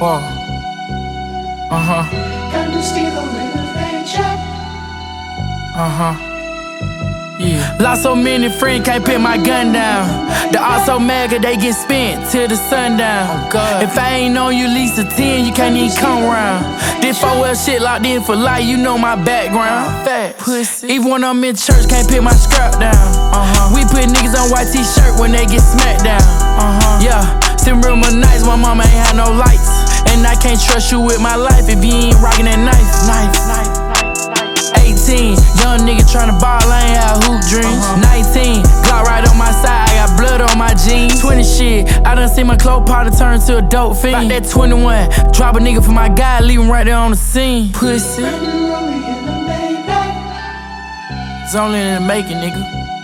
Whoa. Yeah. Lost so many friends, can't put my gun down. The odds so mad, cause they get spent till the sundown. Oh, if I ain't on you least a 10, you can't even come round. This 4L shit locked in for life, you know my background. Pussy. Even when I'm in church, can't put my scrap down. We put niggas on white t-shirt when they get smacked down. Yeah, still real nights, my mama ain't had no lights. And I can't trust you with my life if you ain't rockin' that knife. 18, young nigga tryna ball, I ain't had hoop dreams. 19, Glock right on my side, I got blood on my jeans. 20 shit, I done seen my clothes powder turn to a dope fiend. About that 21, drop a nigga for my guy, leave him right there on the scene. Pussy. It's only in the making, nigga.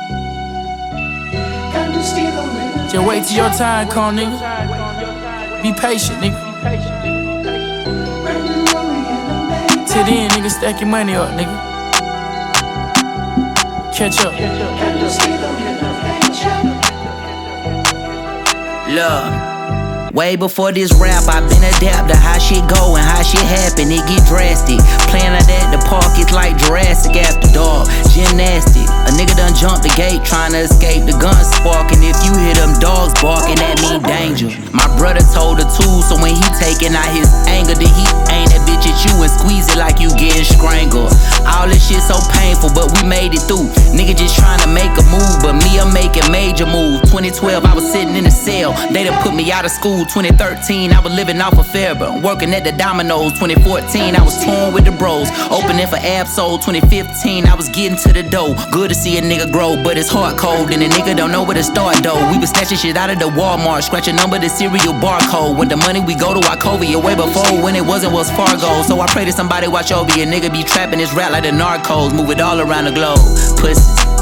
Just wait till your time come, nigga. Be patient, nigga. Till then, nigga, stack your money up, nigga. Catch up. Look, way before this rap, I been adapted. How shit go and how shit happen, it get drastic. Playing like that, the park is like Jurassic after dark. Gymnastic, a nigga done jumped the gate trying to escape the gun sparking. If you hear them dogs barking, that mean danger. My brother told the tool, so when he taking out his anger, then he aim that bitch at you and squeeze it like you getting strangled. All this shit so painful, but we made it through. Nigga just trying to make a move, but me, I'm making major moves. 2012, I was sitting in a cell. They done put me out of school. 2013, I was living off of Fairburn, working at the Domino's. 2014, I was touring with the bros, opening for Absol. 2015, I was getting to the dough. Good to see a nigga grow, but it's hard cold, and a nigga don't know where to start though. We was snatching shit out of the Walmart, scratching number the cereal barcode. With the money we go to Wachovia way before when it wasn't Wells Fargo. So I pray that somebody watch over you. Nigga be trapping this rap like the narcos, move it all around the globe. Pussies.